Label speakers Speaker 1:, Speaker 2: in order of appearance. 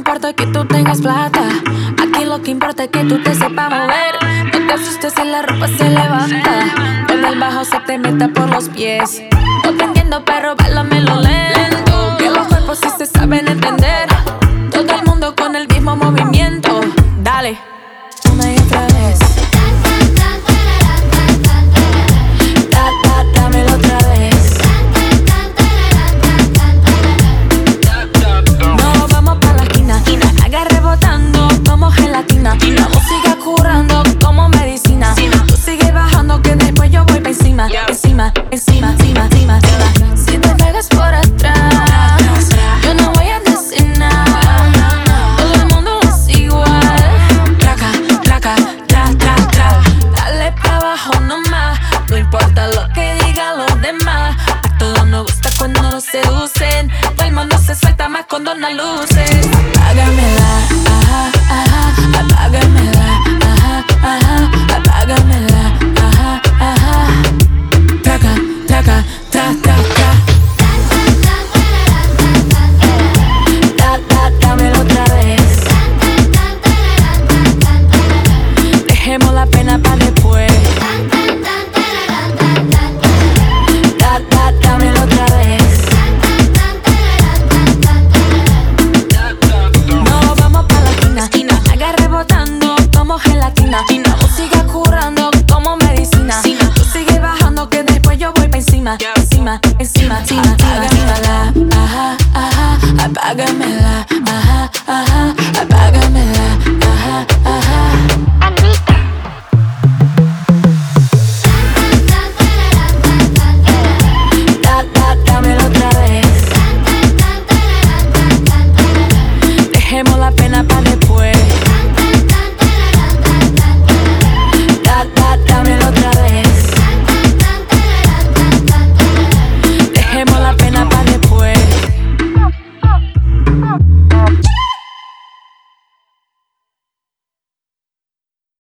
Speaker 1: importa que tú tengas plata. Aquí lo que importa es que tú te sepas mover. No te asustes si la ropa se levanta. Cuando el bajo se te meta por los pies. No te entiendo, pero báilamelo lento. Que los cuerpos sí se saben entender. Todo el mundo con el mismo movimiento. Dale, una y otra vez. Dámelo otra vez. No, vamos pa' la esquina. Haga rebotando como gelatina. La música curando como medicina. Tú sigues bajando que después yo voy pa' encima. Encima, encima, encima, encima, encima. Si te pegas por atrás, yo no voy a decir nada. Todo el mundo es igual. Traca, traca, tra, tra, tra. Dale pa' abajo nomás. No importa lo que digan los demás. A todos nos gusta cuando nos seducen. Todo el mundo se suelta más cuando no luces. Apágamela, ajá, ajá. Apágamela, ajá, ajá. Apágamela, ajá, ajá. Traca, traca, tra, tra, tra. Dámelo otra vez. Dejemos la pena pa' después. Dámelo otra vez. No, vamos pa' la esquina. Haga rebotando como gelatina. La música curando como medicina. Tú sigues bajando que después yo voy pa' encima. Encima, encima, encima. Apágamela, ajá, ajá. Apágamela, ajá, ajá. Apágamela, ajá, ajá. Dámelo otra vez. Dejemos la pena pa' después. Dámelo otra vez. Dejemos la pena pa' después.